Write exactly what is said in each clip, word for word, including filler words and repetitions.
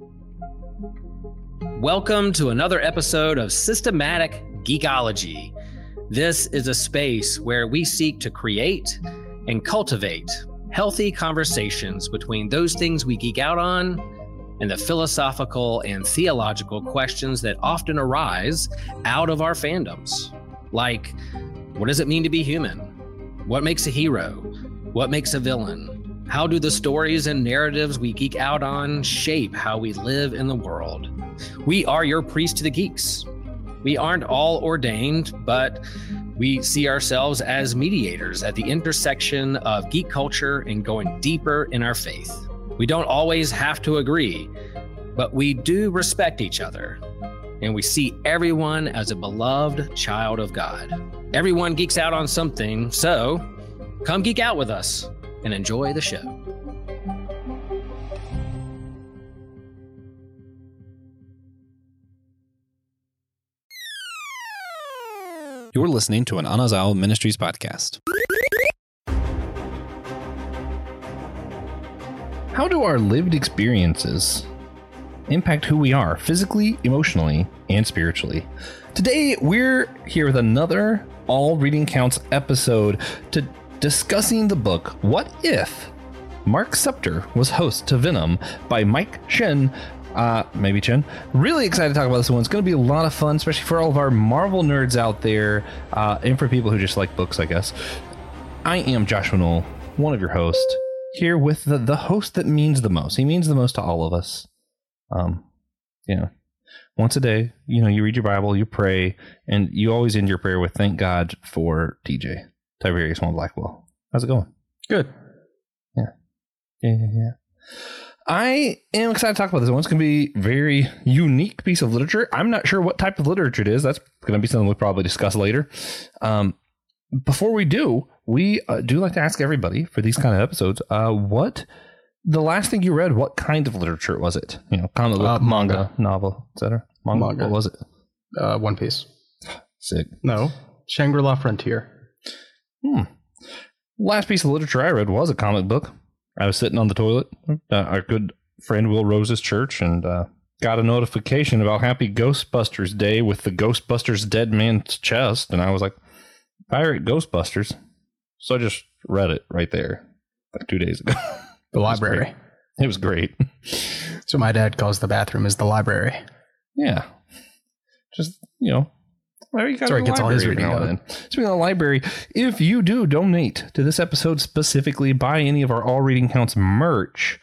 Welcome to another episode of Systematic Geekology. This is a space where we seek to create and cultivate healthy conversations between those things we geek out on and the philosophical and theological questions that often arise out of our fandoms. Like, what does it mean to be human? What makes a hero? What makes a villain? How do the stories and narratives we geek out on shape how we live in the world? We are your priest to the geeks. We aren't all ordained, but we see ourselves as mediators at the intersection of geek culture and going deeper in our faith. We don't always have to agree, but we do respect each other, and we see everyone as a beloved child of God. Everyone geeks out on something, so come geek out with us and enjoy the show. You're listening to an Anazao Ministries podcast. How do our lived experiences impact who we are physically, emotionally, and spiritually? Today, we're here with another All Reading Counts episode to discussing the book, What If Mark Scepter Was Host to Venom by Mike Chen. Uh, maybe Chen. Really excited to talk about this one. It's going to be a lot of fun, especially for all of our Marvel nerds out there, uh, and for people who just like books, I guess. I am Joshua Knoll, one of your hosts, here with the, the host that means the most. He means the most to all of us. Um, you know, once a day, you know, you read your Bible, you pray, and you always end your prayer with thank God for T J, Tiberius Moore Blackwell. How's it going? Good. Yeah. Yeah, yeah, yeah. I am excited to talk about this one. It's going to be a very unique piece of literature. I'm not sure what type of literature it is. That's going to be something we'll probably discuss later. Um, before we do, we uh, do like to ask everybody for these kind of episodes, uh, what the last thing you read, what kind of literature was it? You know, comic book, uh, manga, manga, novel, et cetera. Manga. Manga. What was it? Uh, One Piece. Sick. No. Shangri-La Frontier. Hmm. Last piece of literature I read was a comic book. I was sitting on the toilet, uh, our good friend Will Rose's church, and uh, got a notification about Happy Ghostbusters Day with the Ghostbusters dead man's chest, and I was like, pirate Ghostbusters. So I just read it right there, like two days ago. The library. It was great. So my dad calls the bathroom is the library. Yeah. Just, you know. Well, you got That's where he gets all his reading done. Speaking of the library, if you do donate to this episode specifically, buy any of our All Reading Counts merch,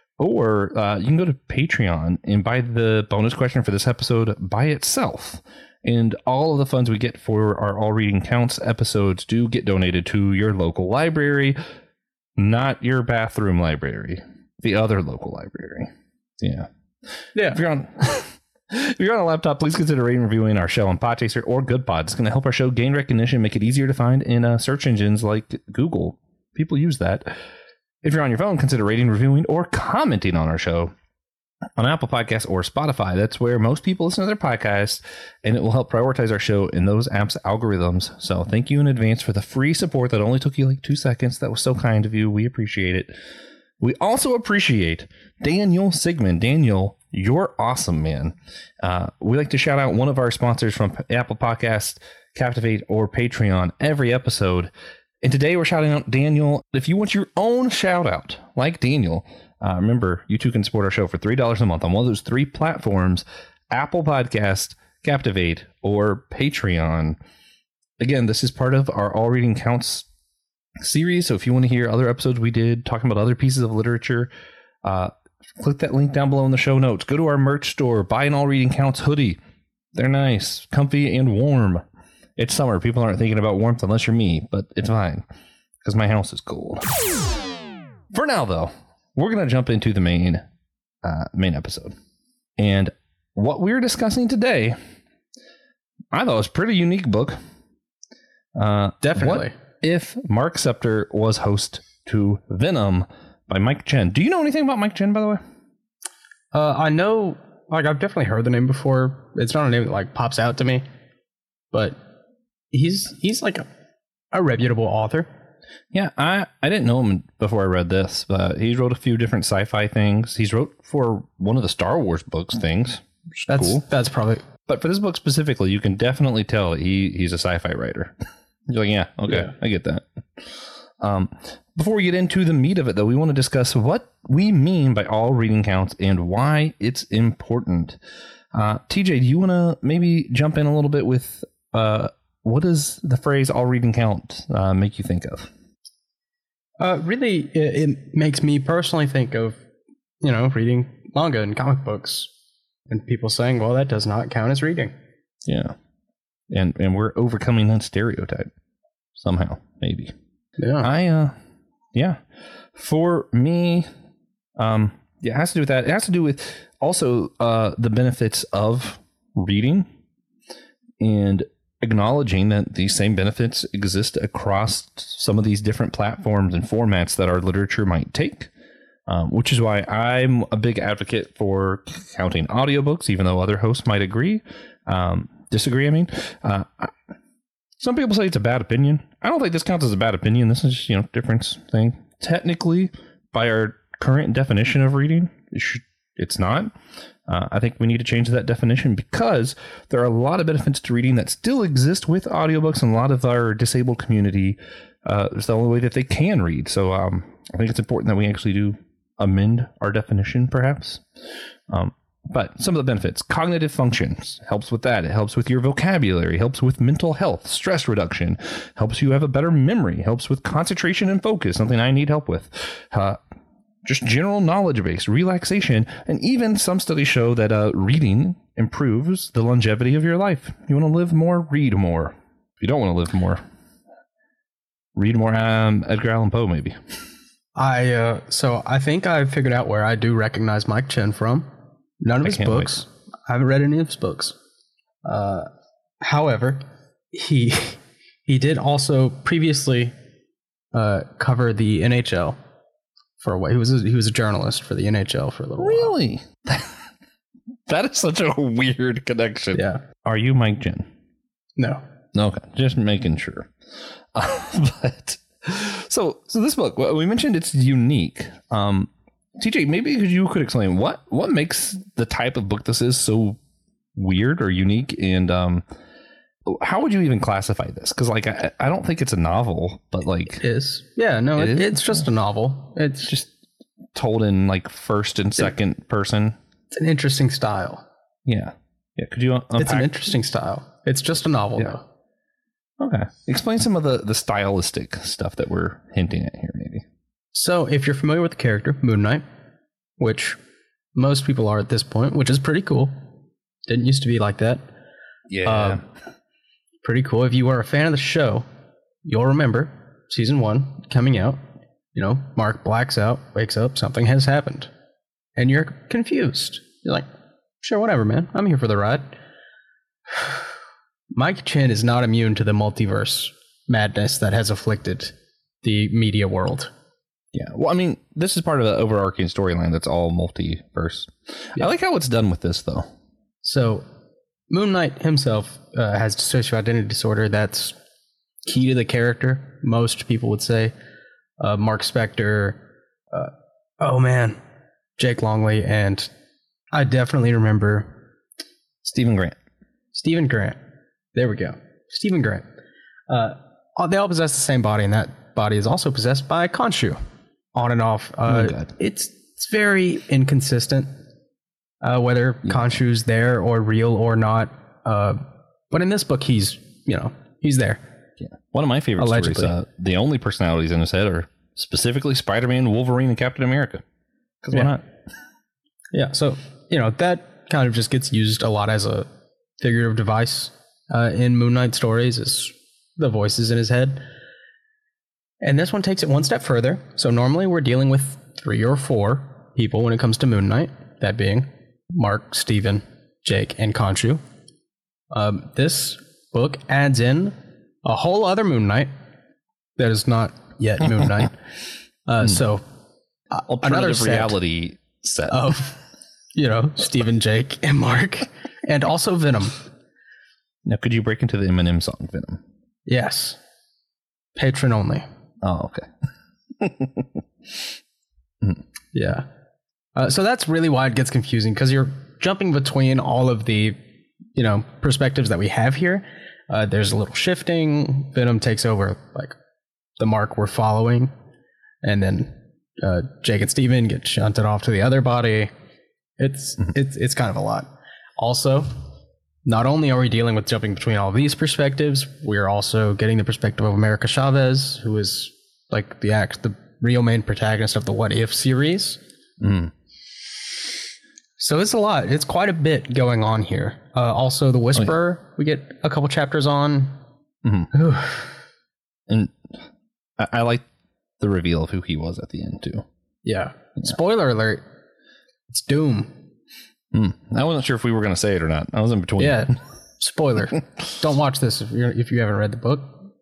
or uh, you can go to Patreon and buy the bonus question for this episode by itself. And all of the funds we get for our All Reading Counts episodes do get donated to your local library, not your bathroom library, the other local library. Yeah. Yeah. If you're on... If you're on a laptop, please consider rating and reviewing our show on Podchaser or Goodpod. It's going to help our show gain recognition, make it easier to find in uh, search engines like Google. People use that. If you're on your phone, consider rating, reviewing, or commenting on our show on Apple Podcasts or Spotify. That's where most people listen to their podcasts, and it will help prioritize our show in those apps' algorithms. So thank you in advance for the free support that only took you like two seconds. That was so kind of you. We appreciate it. We also appreciate Daniel Sigmund. Daniel, you're awesome, man. Uh, we like to shout out one of our sponsors from Apple Podcasts, Captivate, or Patreon every episode. And today we're shouting out Daniel. If you want your own shout out, like Daniel, uh, remember, you too can support our show for three dollars a month on one of those three platforms, Apple Podcast, Captivate, or Patreon. Again, this is part of our All Reading Counts series. So if you want to hear other episodes we did talking about other pieces of literature, uh, click that link down below in the show notes. Go to our merch store, buy an All Reading Counts hoodie. They're nice, comfy, and warm. It's summer. People aren't thinking about warmth unless you're me, but it's fine because my house is cold. For now, though, we're going to jump into the main uh, main episode. And what we're discussing today, I thought was a pretty unique book. Uh, Definitely. What if Mark Scepter was host to Venom by Mike Chen? Do you know anything about Mike Chen, by the way? Uh, I know, like, I've definitely heard the name before. It's not a name that, like, pops out to me. But he's he's like a, a reputable author. Yeah, I, I didn't know him before I read this, but he wrote a few different sci-fi things. He's wrote for one of the Star Wars books things. Which is That's cool. that's probably. But for this book specifically, you can definitely tell he, he's a sci-fi writer. You're like, yeah, okay, Yeah. I get that. Um, before we get into the meat of it, though, we want to discuss what we mean by all reading counts and why it's important. Uh, T J, do you want to maybe jump in a little bit with uh, what does the phrase all reading count uh, make you think of? Uh, really, it, it makes me personally think of, you know, reading manga and comic books, and people saying, "Well, that does not count as reading." Yeah, and and we're overcoming that stereotype somehow, maybe. Yeah, I uh, yeah. For me, um, yeah, it has to do with that. It has to do with also uh the benefits of reading and acknowledging that these same benefits exist across some of these different platforms and formats that our literature might take, um, which is why I'm a big advocate for counting audiobooks, even though other hosts might agree, um, disagree, I mean. Uh, I, some people say it's a bad opinion. I don't think this counts as a bad opinion. This is, you know, difference thing. Technically, by our current definition of reading, it should, it's not. Uh, I think we need to change that definition because there are a lot of benefits to reading that still exist with audiobooks, and a lot of our disabled community, uh, it's the only way that they can read. So um, I think it's important that we actually do amend our definition, perhaps. Um, but some of the benefits: cognitive functions, helps with that. It helps with your vocabulary, helps with mental health, stress reduction, helps you have a better memory, helps with concentration and focus, something I need help with. Uh, Just general knowledge base, relaxation, and even some studies show that uh, reading improves the longevity of your life. You want to live more, read more. If you don't want to live more, read more um, Edgar Allan Poe, maybe. I uh, so I think I figured out where I do recognize Mike Chen from. None of I his can't books. I haven't read any of his books. Uh, however, he he did also previously uh, cover the N H L. For a while, he was a, he was a journalist for the N H L for a little while. Really? That is such a weird connection. Yeah. Are you Mike Jen? No. Okay, just making sure. Uh, but so so this book, well, we mentioned it's unique. Um, T J, maybe you could explain what what makes the type of book this is so weird or unique, and um, how would you even classify this? Because like I, I don't think it's a novel, but like It is. Yeah, no, It it, is? it's just a novel. It's just just told in like first and second person. it's an interesting style. Yeah, yeah. Could you unpack? It's an interesting style. It's just a novel, Yeah. though. Okay, explain some of the the stylistic stuff that we're hinting at here, maybe. So, if you're familiar with the character Moon Knight, which most people are at this point, which is pretty cool. Didn't used to be like that. Yeah. Um, pretty cool. If you are a fan of the show, you'll remember season one coming out. You know, Mark blacks out, wakes up, something has happened, and you're confused. You're like, sure, whatever, man. I'm here for the ride. Mike Chen is not immune to the multiverse madness that has afflicted the media world. Yeah. Well, I mean, this is part of the overarching storyline that's all multiverse. Yeah. I like how it's done with this, though. So, Moon Knight himself uh, has dissociative identity disorder. That's key to the character, most people would say. Uh, Mark Spector, uh, oh man, Jake Longley, and I definitely remember Stephen Grant. Stephen Grant. There we go. Stephen Grant. Uh, they all possess the same body, and that body is also possessed by Khonshu. On and off. Uh, Oh, God. it's it's very inconsistent uh, whether Yeah. Khonshu's there or real or not. Uh, but in this book, he's you know he's there. Yeah. One of my favorite Allegedly. stories, uh, the only personalities in his head are specifically Spider-Man, Wolverine, and Captain America. Because why Yeah. not? Yeah. So you know that kind of just gets used a lot as a figurative device uh, in Moon Knight stories. Is the voices in his head. And this one takes it one step further. So normally we're dealing with three or four people when it comes to Moon Knight, that being Mark, Steven, Jake, and Khonshu. Um, this book adds in a whole other Moon Knight that is not yet Moon Knight. Uh, so uh, another Alternative set reality set. of, you know, Steven, Jake, and Mark, and also Venom. Now, could you break into the Eminem song, Venom? Yes. Patron only. Oh, okay. Yeah. Uh, so that's really why it gets confusing, because you're jumping between all of the, you know, perspectives that we have here. Uh, there's a little shifting. Venom takes over like the mark we're following, and then uh, Jake and Steven get shunted off to the other body. It's mm-hmm. it's it's kind of a lot. Also, not only are we dealing with jumping between all of these perspectives, we're also getting the perspective of America Chavez, who is like the act, the real main protagonist of the What If series. Mm. So it's a lot. It's quite a bit going on here. Uh, also, the Whisperer, oh, yeah. we get a couple chapters on. Mm-hmm. And I, I like the reveal of who he was at the end, too. Yeah. yeah. Spoiler alert. It's Doom. Mm. I wasn't sure if we were going to say it or not. I was in between. Yeah. Spoiler. Don't watch this if, you're, if you haven't read the book.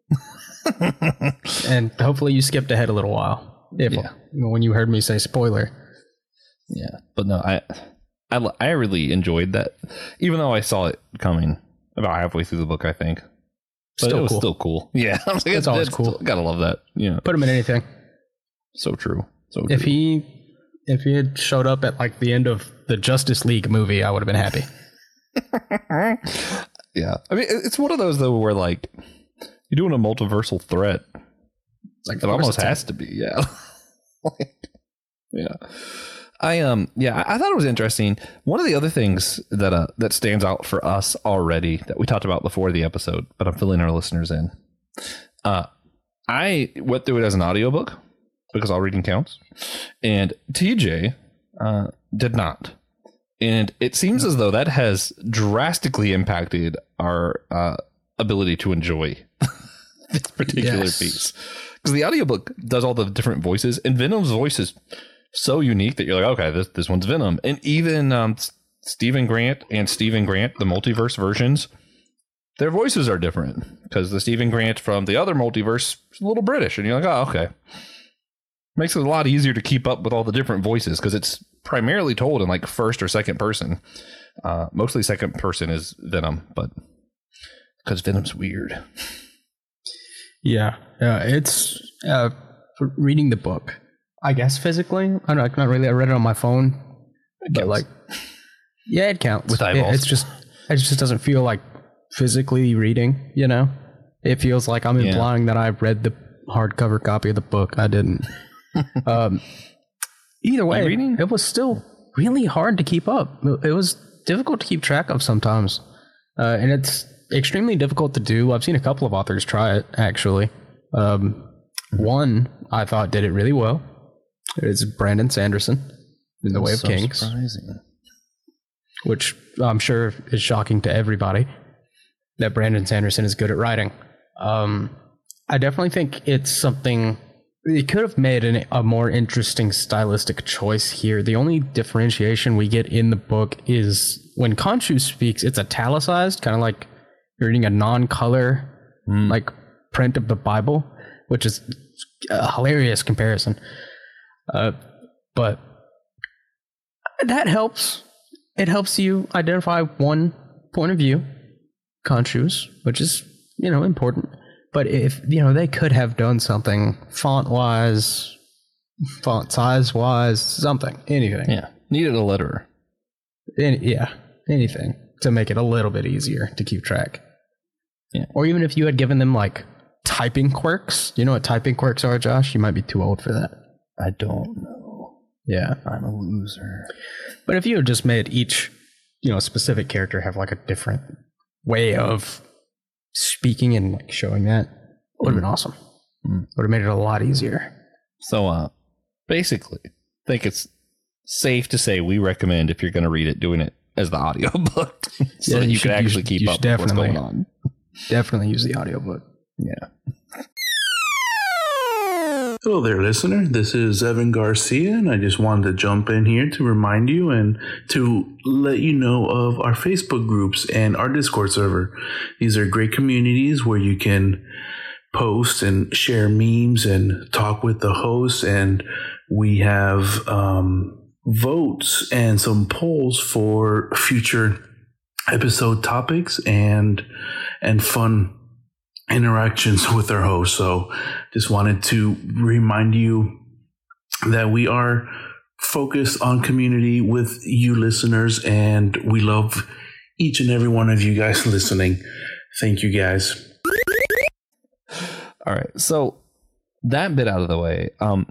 And hopefully you skipped ahead a little while. If, yeah. When you heard me say spoiler. Yeah. But no, I... I, I really enjoyed that, even though I saw it coming about halfway through the book, I think. But still it was cool. still cool. Yeah. I was like, it's always cool. Still, gotta love that. Yeah. Put him in anything. So true. So if true. he if he had showed up at like the end of the Justice League movie, I would have been happy. Yeah. I mean, it's one of those, though, where like you're doing a multiversal threat. Like it almost has to be. Yeah. like, yeah. I um yeah I thought it was interesting. One of the other things that uh that stands out for us already that we talked about before the episode, but I'm filling our listeners in. Uh, I went through it as an audiobook because all reading counts, and T J uh, did not, and it seems as though that has drastically impacted our uh, ability to enjoy this particular yes. piece, because the audiobook does all the different voices, and Venom's voice is so unique that you're like, okay, this this one's Venom. And even um, Stephen Grant and Stephen Grant, the multiverse versions, their voices are different, because the Stephen Grant from the other multiverse is a little British, and you're like, oh, okay. Makes it a lot easier to keep up with all the different voices, because it's primarily told in like first or second person. Uh, mostly second person is Venom, but because Venom's weird. Yeah, uh, it's uh, reading the book. I guess physically, I don't know, not really. I read it on my phone, it but counts. like, yeah, it counts with eyeballs. It, it's just, it just doesn't feel like physically reading. You know, it feels like I'm implying yeah. that I read the hardcover copy of the book. I didn't. um, either way, reading? It was still really hard to keep up. It was difficult to keep track of sometimes, uh, and it's extremely difficult to do. I've seen a couple of authors try it actually. Um, one I thought did it really well. It's Brandon Sanderson in The Way of so Kings. Surprising. Which I'm sure is shocking to everybody that Brandon Sanderson is good at writing. Um, I definitely think it's something, it could have made an, a more interesting stylistic choice here. The only differentiation we get in the book is when Khonshu speaks, it's italicized, kind of like you're reading a non-color mm. like print of the Bible, which is a hilarious comparison. Uh, but that helps. It helps you identify one point of view, Khonshu's, which is, you know, important. But if, you know, they could have done something font-wise, font size-wise, something, anything. Yeah, needed a letterer. Any, yeah, anything to make it a little bit easier to keep track. Yeah. Or even if you had given them, like, typing quirks. You know what typing quirks are, Josh? You might be too old for that. I don't know. Yeah. I'm a loser. But if you had just made each, you know, specific character have like a different way of speaking and like showing that, it would have mm. been awesome. Mm. Would have made it a lot easier. So, uh, basically, I think it's safe to say we recommend, if you're going to read it, doing it as the audiobook so yeah, that you, you can actually use, keep up with what's going on. Definitely use the audiobook. Yeah. Hello there, listener. This is Evan Garcia, and I just wanted to jump in here to remind you and to let you know of our Facebook groups and our Discord server. These are great communities where you can post and share memes and talk with the hosts, and we have um, votes and some polls for future episode topics and and fun interactions with our host. So just wanted to remind you that we are focused on community with you listeners, and we love each and every one of you guys listening. Thank you guys. All right. So that bit out of the way. Um,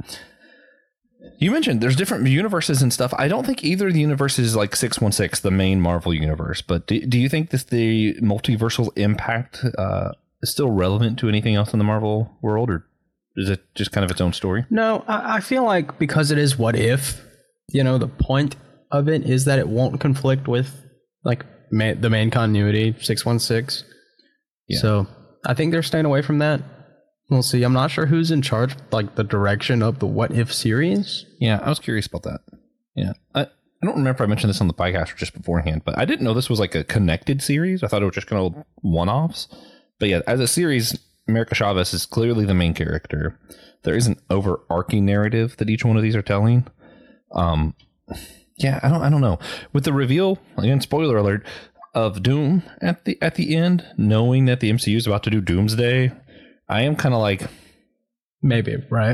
you mentioned there's different universes and stuff. I don't think either of the universes is like six one six, the main Marvel universe. But do, do you think that the multiversal impact uh, is still relevant to anything else in the Marvel world, or is it just kind of its own story? No, I, I feel like because it is what if, you know, the point of it is that it won't conflict with like ma- the main continuity, six one six. Yeah. So I think they're staying away from that. We'll see. I'm not sure who's in charge, like the direction of the What If series. Yeah, I was curious about that. Yeah. I, I don't remember if I mentioned this on the podcast or just beforehand, but I didn't know this was like a connected series. I thought it was just kind of one-offs. But yeah, as a series, America Chavez is clearly the main character. There is an overarching narrative that each one of these are telling. Um, yeah, I don't, I don't know. With the reveal, again, spoiler alert, of Doom at the at the end, knowing that the M C U is about to do Doomsday, I am kind of like, maybe, right?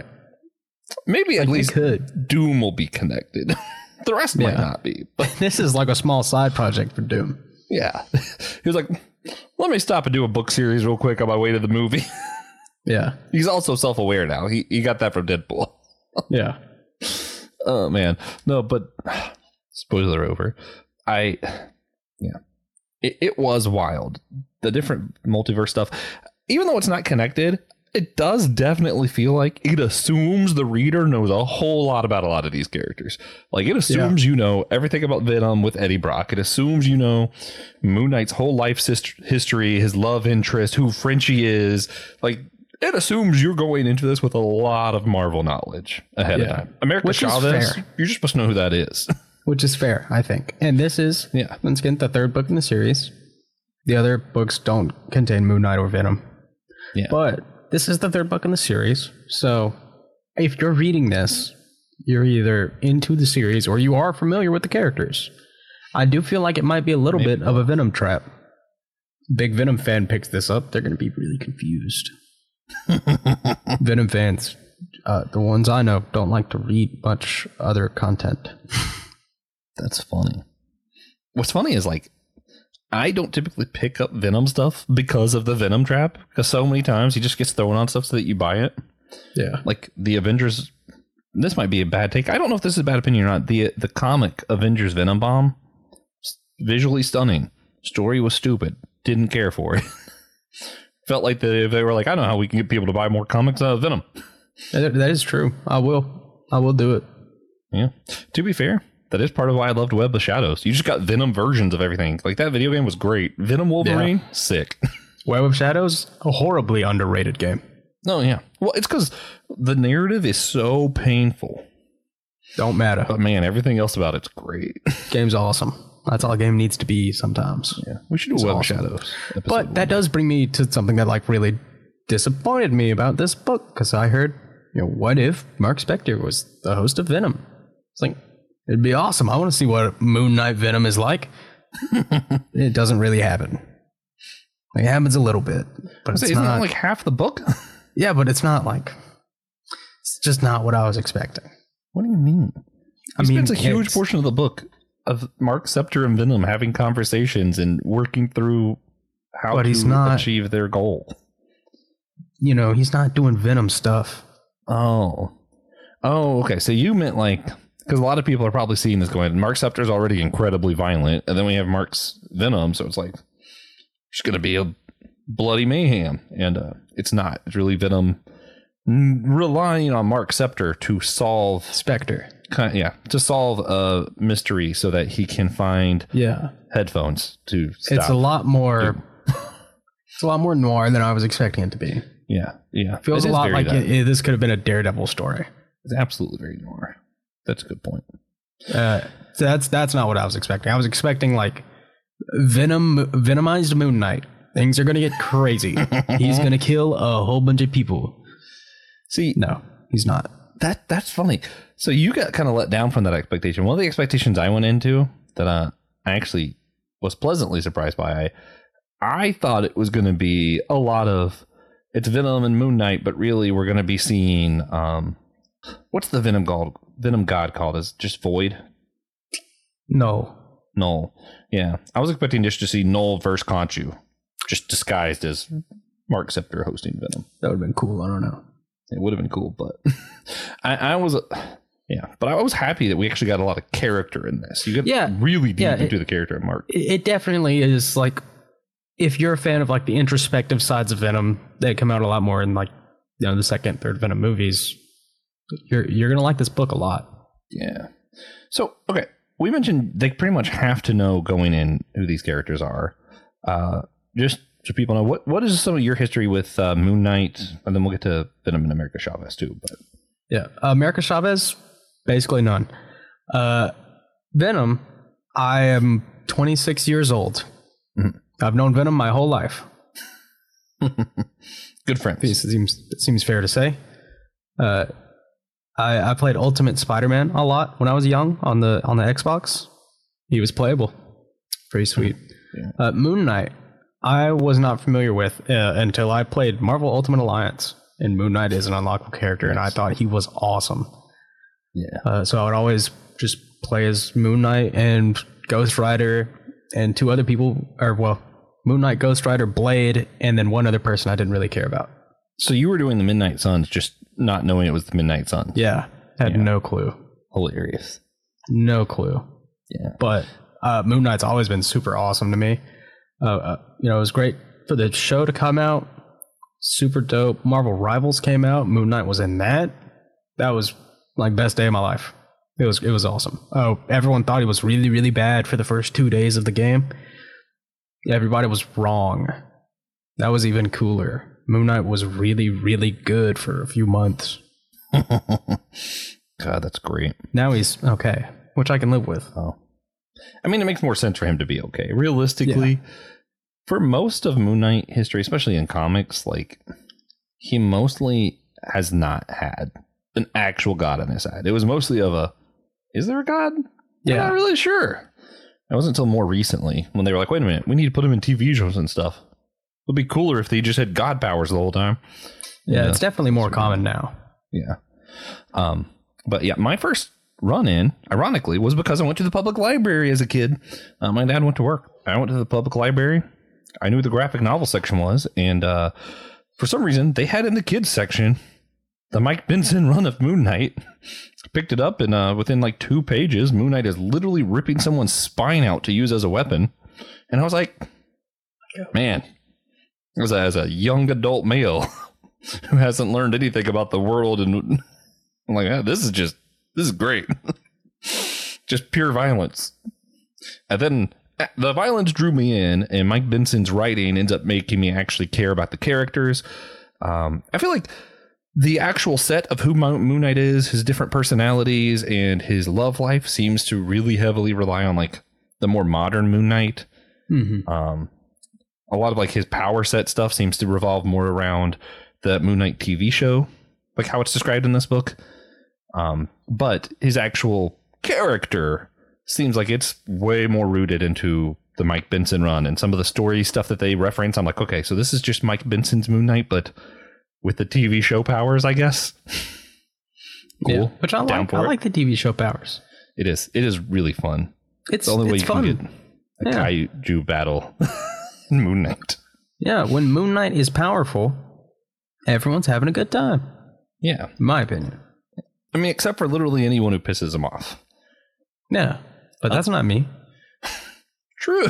Maybe at like least could. Doom will be connected. The rest yeah. might not be. But this is like a small side project for Doom. Yeah. He was like, let me stop and do a book series real quick on my way to the movie. Yeah. He's also self-aware now. He he got that from Deadpool. Yeah. Oh, man. No, but spoiler over. I, yeah. It, it was wild. The different multiverse stuff. Even though it's not connected, it does definitely feel like it assumes the reader knows a whole lot about a lot of these characters. Like it assumes yeah. you know everything about Venom with Eddie Brock. It assumes you know Moon Knight's whole life history, his love interest, who Frenchie is. Like it assumes you're going into this with a lot of Marvel knowledge ahead yeah. of time. America Which Chavez, you're just supposed to know who that is. Which is fair, I think. And this is, yeah, once again, the third book in the series. The other books don't contain Moon Knight or Venom. Yeah. But this is the third book in the series. So if you're reading this, you're either into the series or you are familiar with the characters. I do feel like it might be a little Maybe. bit of a Venom trap. Big Venom fan picks this up, they're going to be really confused. Venom fans, uh, the ones I know, don't like to read much other content. That's funny. What's funny is like, I don't typically pick up Venom stuff because of the Venom trap, because so many times he just gets thrown on stuff so that you buy it. Yeah. Like the Avengers, this might be a bad take. I don't know if this is a bad opinion or not. The the comic Avengers Venom Bomb, visually stunning. Story was stupid. Didn't care for it. Felt like they, they were like, I know how we can get people to buy more comics of Venom. That, that is true. I will. I will do it. Yeah. To be fair, that is part of why I loved Web of Shadows. You just got Venom versions of everything. Like that video game was great. Venom Wolverine, yeah. sick. Web of Shadows, a horribly underrated game. No, yeah. Well, it's because the narrative is so painful. Don't matter. But man, everything else about it's great. Game's awesome. That's all a game needs to be sometimes. Yeah, we should do it's Web awesome. of Shadows. But that does bring me to something that like really disappointed me about this book, because I heard, you know, what if Mark Spector was the host of Venom? It's like, it'd be awesome. I want to see what Moon Knight Venom is like. It doesn't really happen. Like, it happens a little bit, but it's Isn't not that like half the book. Yeah, but it's not like, it's just not what I was expecting. What do you mean? I He mean, spends a huge it's- portion of the book of Mark Scepter and Venom having conversations and working through how But to he's not- achieve their goal. You know, he's not doing Venom stuff. Oh. Oh, okay. So you meant like, because a lot of people are probably seeing this going, Mark Scepter's already incredibly violent, and then we have Mark's Venom, so it's like, it's going to be a bloody mayhem. And uh, it's not. It's really Venom relying on Mark Scepter to solve Spectre. Kind of, yeah, to solve a mystery so that he can find Yeah. headphones to stop. It's a lot more, it's a lot more noir than I was expecting it to be. Yeah, yeah. Feels It a is lot very like that. it, it- this could have been a Daredevil story. It's absolutely very noir. That's a good point. Uh, so that's that's not what I was expecting. I was expecting like Venom, Venomized Moon Knight. Things are gonna get crazy. He's gonna kill a whole bunch of people. See, No, he's not. that that's funny. So you got kind of let down from that expectation. One of the expectations I went into that uh, I actually was pleasantly surprised by, I, I thought it was going to be a lot of it's Venom and Moon Knight, but really we're going to be seeing um, what's the Venom god? Venom god called? Is it just Void? No. Null. Yeah, I was expecting just to see Null versus Khonshu, just disguised as Mark Scepter hosting Venom. That would have been cool. I don't know. It would have been cool, but I, I was, yeah, but I was happy that we actually got a lot of character in this. You get Yeah. really deep Yeah, it- into the character of Mark. It it definitely is like, if you're a fan of like the introspective sides of Venom, they come out a lot more in like, you know, the second, third Venom movies. You're you're gonna like this book a lot. Yeah. So, okay, we mentioned they pretty much have to know going in who these characters are. Uh, just so people know, what what is some of your history with uh, Moon Knight, and then we'll get to Venom and America Chavez too. But Yeah, uh, America Chavez, basically none. Uh, Venom, I am twenty-six years old. Mhm. I've known Venom my whole life. good friends. It seems it seems fair to say. Uh, I I played Ultimate Spider-Man a lot when I was young on the on the Xbox. He was playable, pretty sweet. Yeah. Uh, Moon Knight, I was not familiar with uh, until I played Marvel Ultimate Alliance, and Moon Knight is an unlockable character, and I thought he was awesome. Yeah. Uh, so I would always just play as Moon Knight and Ghost Rider and two other people, or well, Moon Knight, Ghost Rider, Blade, and then one other person I didn't really care about. So you were doing the Midnight Suns, just not knowing it was the Midnight Suns. Yeah, had Yeah. no clue. Hilarious. No clue. Yeah. But uh, Moon Knight's always been super awesome to me. Uh, uh, you know, it was great for the show to come out. Super dope. Marvel Rivals came out. Moon Knight was in that. That was like best day of my life. It was it was awesome. Oh, everyone thought he was really really bad for the first two days of the game. Everybody was wrong. That was even cooler. Moon Knight was really really good for a few months. God, that's great. Now he's okay, which I can live with. Oh. I mean, it makes more sense for him to be okay. Realistically, for most of Moon Knight history, especially in comics, like, he mostly has not had an actual god on his side. It was mostly of a, is there a god? Yeah. I'm not really sure. It wasn't until more recently when they were like, wait a minute, we need to put him in T V shows and stuff. It would be cooler if they just had god powers the whole time. Yeah, Yeah. it's definitely more common now. Yeah. Um, but yeah, my first run in, ironically, was because I went to the public library as a kid. Uh, my dad went to work. I went to the public library. I knew the graphic novel section was, and uh, for some reason, they had in the kids section the Mike Benson run of Moon Knight. I picked it up, and uh, within like two pages, Moon Knight is literally ripping someone's spine out to use as a weapon. And I was like, man, as a, as a young adult male who hasn't learned anything about the world, and I'm like, ah, this is just, this is great. Just pure violence. And then the violence drew me in, and Mike Benson's writing ends up making me actually care about the characters. Um, I feel like the actual set of who Moon Knight is, his different personalities, and his love life seems to really heavily rely on like the more modern Moon Knight. Mm-hmm. Um, a lot of like his power set stuff seems to revolve more around the Moon Knight T V show, like how it's described in this book. Um, but his actual character seems like it's way more rooted into the Mike Benson run, and some of the story stuff that they reference. I'm like, okay, so this is just Mike Benson's Moon Knight, but with the T V show powers, I guess. Cool. Yeah, which I Down like. for I it. like the T V show powers. It is. It is really fun. It's the only way it's you fun. can get a Yeah. kaiju battle in Moon Knight. Yeah, when Moon Knight is powerful, everyone's having a good time. Yeah. In my opinion. I mean, except for literally anyone who pisses him off. Yeah, but that's not me. True.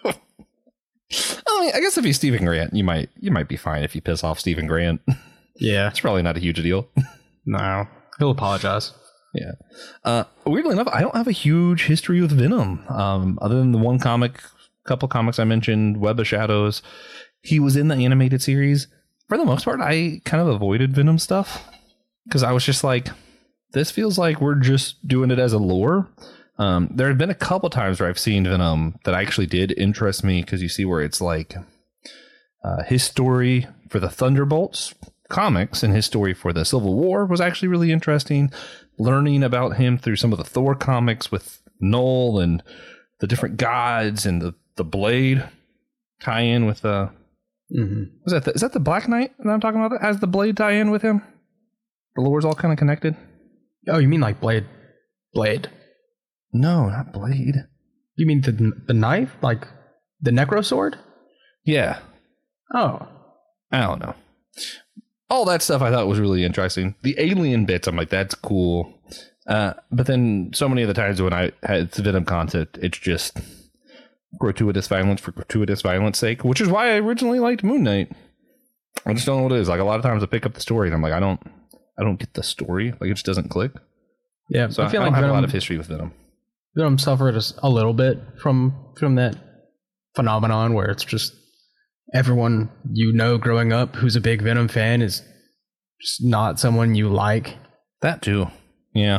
I mean, I guess if he's Stephen Grant, you might you might be fine if you piss off Stephen Grant. Yeah, It's probably not a huge deal. no, he'll apologize. Yeah. Uh, weirdly enough, I don't have a huge history with Venom. Um, other than the one comic, couple comics I mentioned, Web of Shadows. He was in the animated series. For the most part, I kind of avoided Venom stuff because I was just like, this feels like we're just doing it as a lore. Um, there have been a couple times where I've seen Venom that actually did interest me because you see where it's like uh, his story for the Thunderbolts comics and his story for the Civil War was actually really interesting. Learning about him through some of the Thor comics with Null and the different gods and the, the Blade tie in with uh, Mm-hmm. Was that the, is that the Black Knight that I'm talking about? That has the blade tie in with him? The lore's all kind of connected. Oh, you mean like Blade? Blade? No, not Blade. You mean the the knife, like the Necro Sword? Yeah. Oh, I don't know. All that stuff I thought was really interesting. The alien bits, I'm like, that's cool. Uh, but then so many of the times when I had it's Venom concept, it's just gratuitous violence for gratuitous violence sake, which is why I originally liked Moon Knight. I just don't know what it is. Like a lot of times I pick up the story and I'm like, I don't, I don't get the story. Like it just doesn't click. yeah. So I, feel I don't like have Venom, a lot of history with Venom. Venom suffered a, a little bit from from that phenomenon where it's just everyone you know growing up who's a big Venom fan is just not someone you like. That too. Yeah.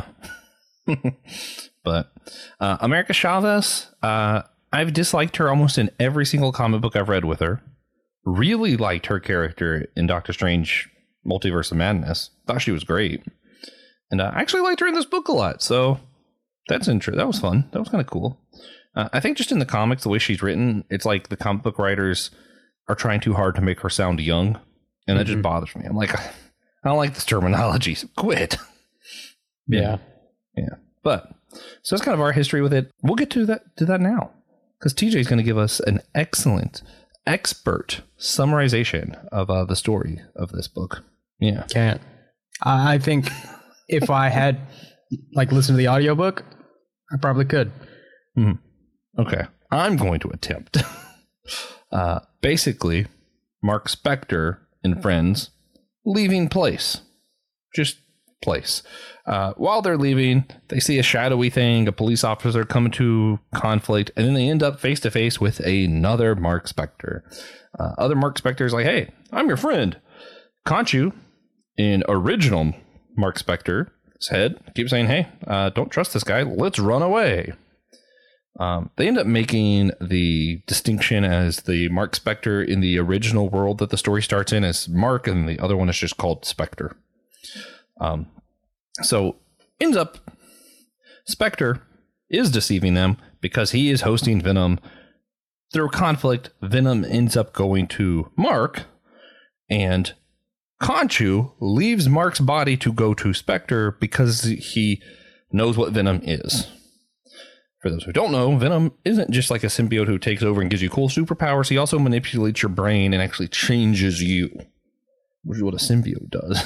But uh, America Chavez, uh, I've disliked her almost in every single comic book I've read with her. Really liked her character in Doctor Strange Multiverse of Madness. Thought she was great. And uh, I actually liked her in this book a lot. So that's interesting. That was fun. That was kind of cool. Uh, I think just in the comics, the way she's written, it's like the comic book writers are trying too hard to make her sound young. And that mm-hmm. just bothers me. I'm like, I don't like this terminology. So quit. Yeah. Yeah. But so that's kind of our history with it. We'll get to that to that now. Because T J is going to give us an excellent, expert summarization of uh, the story of this book. Yeah. Can't. I I think if I had like listened to the audiobook, I probably could. Mm-hmm. Okay. I'm going to attempt. uh, basically, Mark Spector and friends leaving place. Just place. Uh, while they're leaving, they see a shadowy thing, a police officer come to conflict, and then they end up face to face with another Mark Spector. Uh, other Mark Spector's like, hey, I'm your friend. Khonshu, in original Mark Spector's head, keeps saying, hey, uh, don't trust this guy. Let's run away. Um, they end up making the distinction as the Mark Spector in the original world that the story starts in as Mark, and the other one is just called Spector. Um, so ends up Spector is deceiving them because he is hosting Venom. Through conflict, Venom ends up going to Mark, and Khonshu leaves Mark's body to go to Spector because he knows what Venom is. For those who don't know, Venom isn't just like a symbiote who takes over and gives you cool superpowers. He also manipulates your brain and actually changes you, which is what a symbiote does.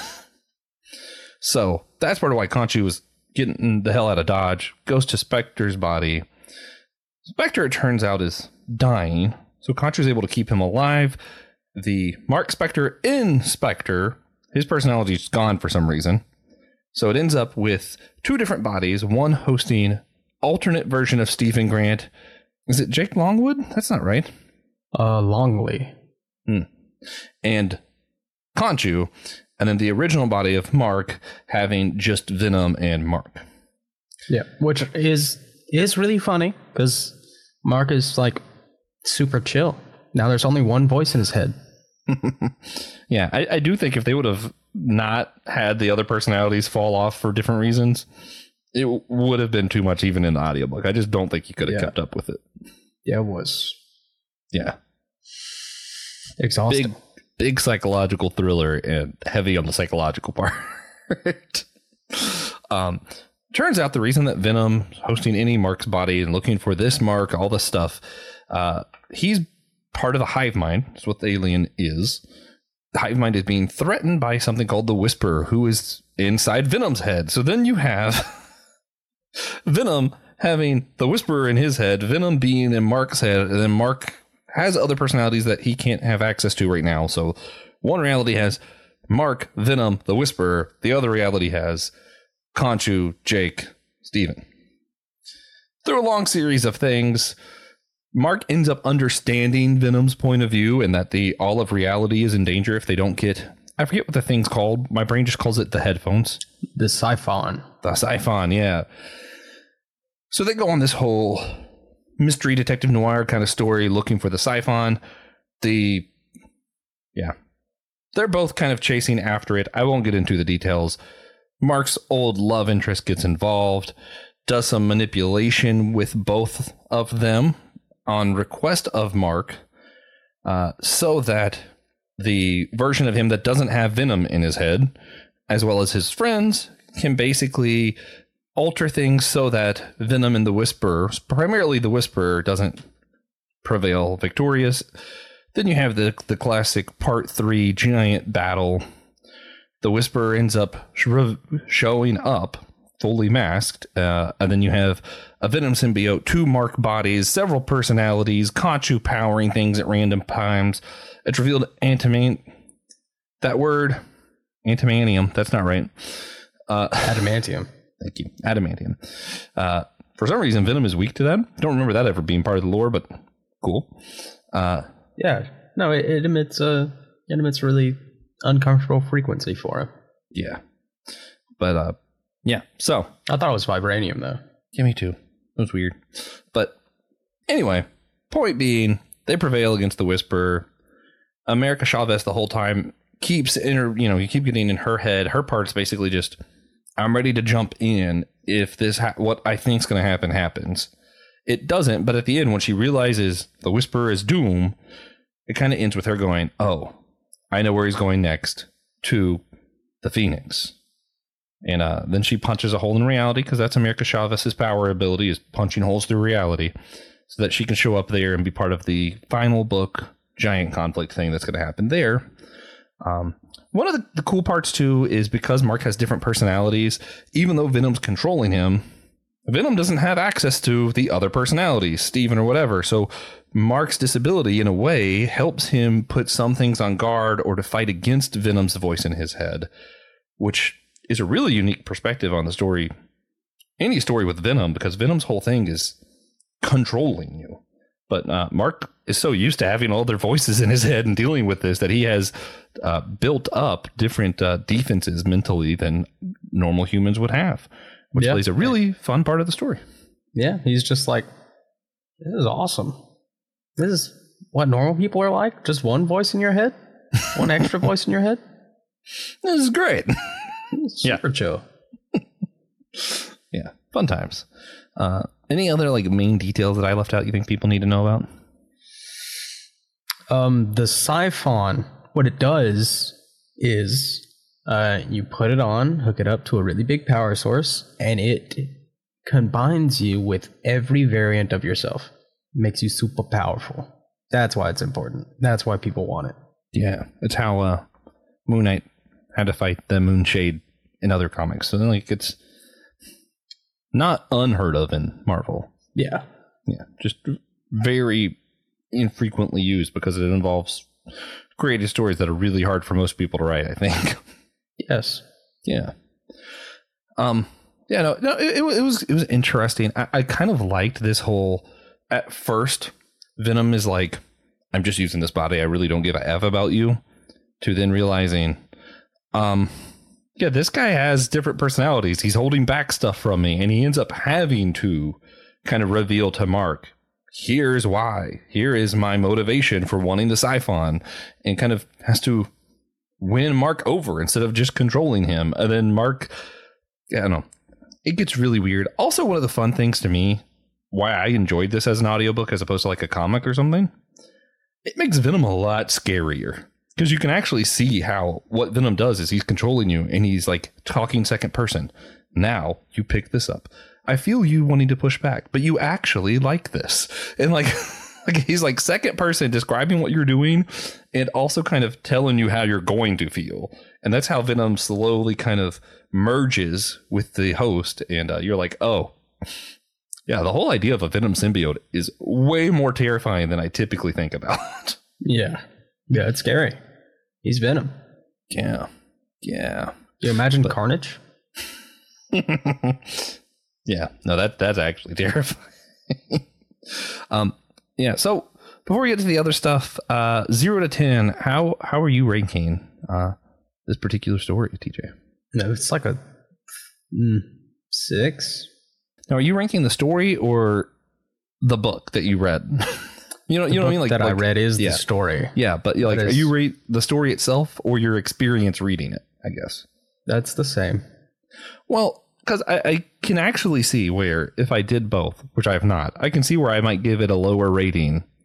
So that's part of why Khonshu was getting the hell out of Dodge, goes to Spector's body. Spector, it turns out, is dying. So Khonshu is able to keep him alive. The Mark Spector in Spector, his personality is gone for some reason. So it ends up with two different bodies, one hosting alternate version of Stephen Grant. Is it Jake Longwood? That's not right. Uh, Longley. Hmm. And Khonshu. And then the original body of Mark having just Venom and Mark. Yeah, which is is really funny because Mark is like super chill. Now there's only one voice in his head. Yeah, I, I do think if they would have not had the other personalities fall off for different reasons, it w- would have been too much even in the audiobook. I just don't think he could have yeah. kept up with it. Yeah, it was. Yeah. Exhausting. Big, big psychological thriller and heavy on the psychological part. um, turns out the reason that Venom hosting any Mark's body and looking for this Mark, all this stuff, uh, he's part of the hive mind. That's what the alien is. The hive mind is being threatened by something called the Whisperer, who is inside Venom's head. So then you have Venom having the Whisperer in his head, Venom being in Mark's head, and then Mark has other personalities that he can't have access to right now. So one reality has Mark, Venom, the Whisperer. The other reality has Khonshu, Jake, Stephen. Through a long series of things, Mark ends up understanding Venom's point of view and that the all of reality is in danger if they don't get, I forget what the thing's called. My brain just calls it the headphones. The Siphon. The Siphon, yeah. So they go on this whole mystery detective noir kind of story looking for the Siphon. The, yeah. They're both kind of chasing after it. I won't get into the details. Mark's old love interest gets involved, does some manipulation with both of them on request of Mark. uh, so that the version of him that doesn't have Venom in his head, as well as his friends, can basically alter things so that Venom and the Whisperer, primarily the Whisperer, doesn't prevail victorious. Then you have the the classic part three giant battle. The Whisperer ends up sh- showing up fully masked, uh, and then you have a Venom symbiote, two Mark bodies, several personalities, Khonshu powering things at random times. It's revealed antiman. That word, antimanium. That's not right. Uh, Adamantium. Thank you, adamantium. Uh, for some reason, Venom is weak to that. Don't remember that ever being part of the lore, but cool. Uh, yeah, no, it, it emits a it emits really uncomfortable frequency for him. Yeah, but uh, yeah. So I thought it was vibranium though. Yeah, me too. It was weird. But anyway, point being, they prevail against the Whisperer. America Chavez the whole time keeps in her, you know, you keep getting in her head. Her part's basically just, I'm ready to jump in if this, ha- what I think's going to happen happens. It doesn't, but at the end, when she realizes the Whisperer is doom, it kind of ends with her going, oh, I know where he's going next, to the Phoenix. And uh, then she punches a hole in reality, because that's America Chavez's power ability, is punching holes through reality, so that she can show up there and be part of the final book giant conflict thing that's going to happen there. Um, one of the, the cool parts, too, is because Mark has different personalities, even though Venom's controlling him, Venom doesn't have access to the other personalities, Steven or whatever. So Mark's disability, in a way, helps him put some things on guard or to fight against Venom's voice in his head, which is a really unique perspective on the story, any story with Venom, because Venom's whole thing is controlling you. But uh, Mark is so used to having all their voices in his head and dealing with this that he has uh, built up different uh, defenses mentally than normal humans would have, which yeah. plays a really fun part of the story. Yeah, he's just like, this is awesome. This is what normal people are like. Just one voice in your head, one extra voice in your head. This is great. Super yeah. chill. Yeah, fun times. Uh, any other like main details that I left out you think people need to know about? Um, the Siphon, what it does is uh, you put it on, hook it up to a really big power source, and it combines you with every variant of yourself. Makes you super powerful. That's why it's important. That's why people want it. Yeah, it's how uh, Moon Knight had to fight the Moonshade in other comics. So like it's not unheard of in Marvel. Yeah. Yeah. Just very infrequently used because it involves creative stories that are really hard for most people to write, I think. Yes. Yeah. Um, yeah, no, no it, it was it was interesting. I, I kind of liked this whole, at first, Venom is like, I'm just using this body, I really don't give a F about you, to then realizing, um, yeah, this guy has different personalities. He's holding back stuff from me, and he ends up having to kind of reveal to Mark, here's why. Here is my motivation for wanting the Siphon, and kind of has to win Mark over instead of just controlling him. And then Mark, yeah, I don't know. It gets really weird. Also, one of the fun things to me, why I enjoyed this as an audiobook as opposed to like a comic or something, it makes Venom a lot scarier. Because you can actually see how what Venom does is he's controlling you and he's like talking second person. Now you pick this up. I feel you wanting to push back, but you actually like this. And like, like he's like second person describing what you're doing and also kind of telling you how you're going to feel. And that's how Venom slowly kind of merges with the host. And uh, you're like, oh, yeah, the whole idea of a Venom symbiote is way more terrifying than I typically think about. Yeah. Yeah, it's scary. He's Venom. Yeah. Yeah. You imagine But- Carnage? Yeah. No, that that's actually terrifying. um, yeah. So before we get to the other stuff, uh, zero to ten, how how are you ranking uh, this particular story, T J? No, it's like a mm, six. Now, are you ranking the story or the book that you read? you know, The you know what I book mean? Like that I like- read is yeah. the story. Yeah, but you're like, That are is- you rate the story itself or your experience reading it? I guess. That's the same. Well, because I, I can actually see where if I did both, which I have not, I can see where I might give it a lower rating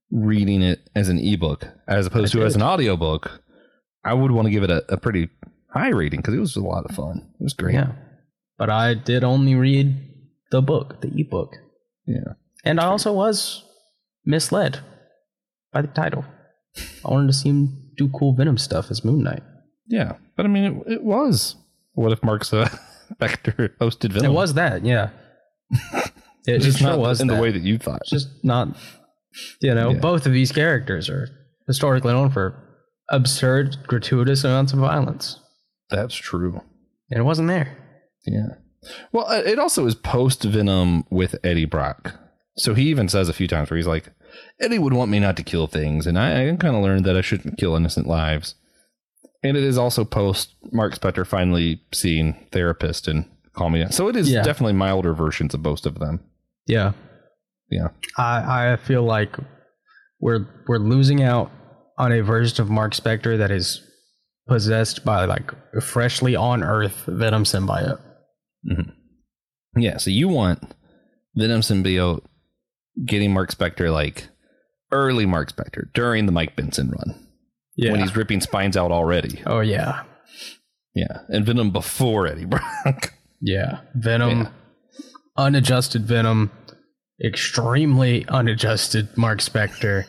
reading it as an ebook as opposed I to as did. an audiobook, I would want to give it a, a pretty high rating because it was a lot of fun. It was great. Yeah. But I did only read the book, the ebook. Yeah. And I also was misled by the title. I wanted to see him do cool Venom stuff as Moon Knight. Yeah. But I mean, it, it was. What if Mark uh, Spector hosted Venom? It was that, yeah. It, it just sure not was in that. the way that you thought. Just not, you know, Yeah. both of these characters are historically known for absurd, gratuitous amounts of violence. That's true. And it wasn't there. Yeah. Well, uh, it also is post Venom with Eddie Brock. So he even says a few times where he's like, Eddie would want me not to kill things, and I, I kind of learned that I shouldn't kill innocent lives. And it is also post Mark Spector finally seeing therapist and calming down. So it is Yeah. definitely milder versions of both of them. Yeah. Yeah. I, I feel like we're we're losing out on a version of Mark Spector that is possessed by like a freshly on Earth Venom symbiote. Mm-hmm. Yeah. So you want Venom symbiote getting Mark Spector like early Mark Spector during the Mike Benson run. Yeah. When he's ripping spines out already. Oh yeah. Yeah. And Venom before Eddie Brock. Yeah. Venom, Yeah. unadjusted Venom, extremely unadjusted Mark Spector.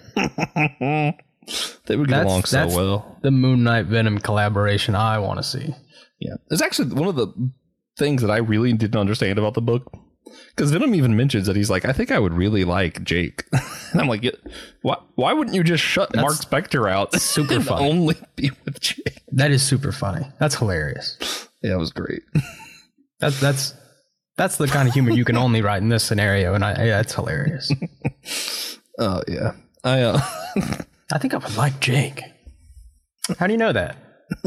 They would get That's- along so that's- well. The Moon Knight Venom collaboration I want to see. Yeah. It's actually one of the things that I really didn't understand about the book. Because Venom even mentions that he's like, I think I would really like Jake. And I'm like, yeah, why, why wouldn't you just shut That's Mark Spector out super and funny. only be with Jake? That is super funny. That's hilarious. Yeah, it was great. That's that's that's the kind of humor you can only write in this scenario, and I yeah, that's hilarious. Oh, yeah. I, uh, I think I would like Jake. How do you know that?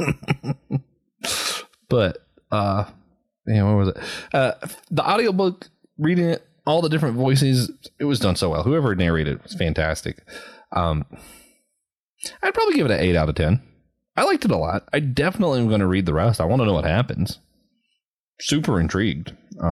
but, uh, man, what was it? Uh, the audiobook, reading it, all the different voices, it was done so well. Whoever narrated it was fantastic. Um, I'd probably give it an eight out of ten. I liked it a lot. I definitely am going to read the rest. I want to know what happens. Super intrigued. Uh,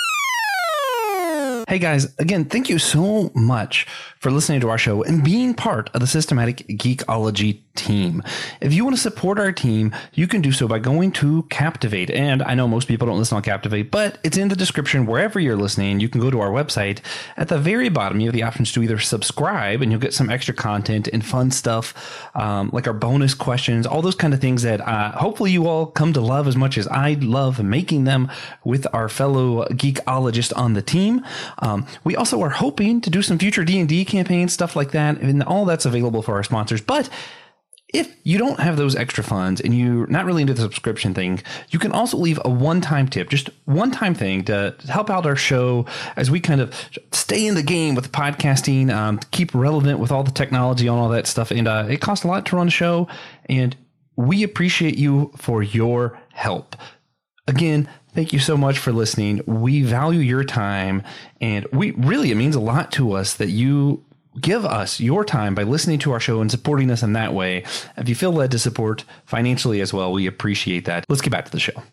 Hey guys, again, thank you so much for listening to our show and being part of the Systematic Geekology team. If you want to support our team, you can do so by going to Captivate. And I know most people don't listen on Captivate, but it's in the description wherever you're listening. You can go to our website. At the very bottom, you have the options to either subscribe and you'll get some extra content and fun stuff, um, like our bonus questions, all those kind of things that uh, hopefully you all come to love as much as I love making them with our fellow geekologists on the team. Um, we also are hoping to do some future D and D campaigns, stuff like that, and all that's available for our sponsors. But if you don't have those extra funds and you're not really into the subscription thing, you can also leave a one-time tip, just one-time thing to help out our show as we kind of stay in the game with podcasting, um, keep relevant with all the technology and all that stuff. And uh, it costs a lot to run a show, and we appreciate you for your help. Again, thank you so much for listening. We value your time, and we really, it means a lot to us that you give us your time by listening to our show and supporting us in that way. If you feel led to support financially as well, we appreciate that. Let's get back to the show.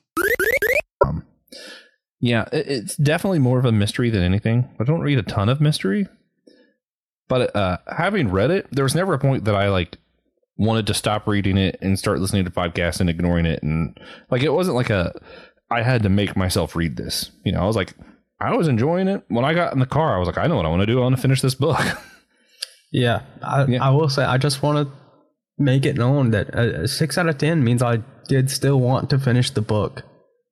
Um, yeah, it, it's definitely more of a mystery than anything. I don't read a ton of mystery, but uh, having read it, there was never a point that I like wanted to stop reading it and start listening to podcasts and ignoring it. And like, it wasn't like a, I had to make myself read this. You know, I was like, I was enjoying it. When I got in the car, I was like, I know what I want to do. I want to finish this book. Yeah, I, Yeah. I will say I just want to make it known that a, a six out of ten means I did still want to finish the book.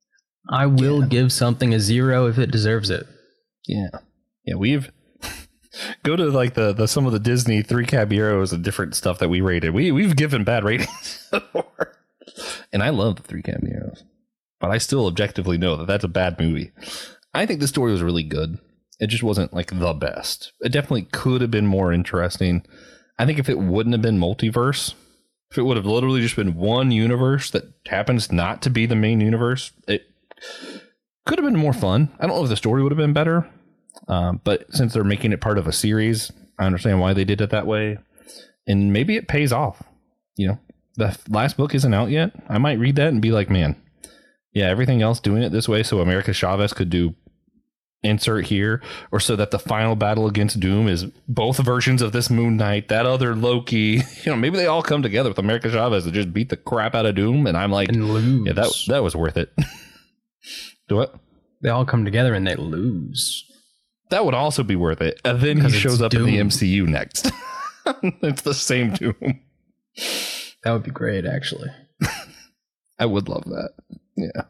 I will give something a zero if it deserves it. Yeah. Yeah. We've go to like the, the, some of the Disney Three Caballeros and different stuff that we rated. We we've given bad ratings before. And I love the Three Caballeros, but I still objectively know that that's a bad movie. I think the story was really good. It just wasn't like the best. It definitely could have been more interesting. I think if it wouldn't have been multiverse, if it would have literally just been one universe that happens not to be the main universe, it could have been more fun. I don't know if the story would have been better, um, but since they're making it part of a series, I understand why they did it that way. And maybe it pays off. You know, the last book isn't out yet. I might read that and be like, man, yeah, everything else doing it this way so America Chavez could do insert here, or so that the final battle against Doom is both versions of this Moon Knight, that other Loki. You know, maybe they all come together with America Chavez to just beat the crap out of Doom, and I'm like, And lose. yeah, that that was worth it. Do what? They all come together and they lose. That would also be worth it. And then he Because shows it's up in the Doom. M C U next. It's the same Doom. That would be great, actually. I would love that. Yeah.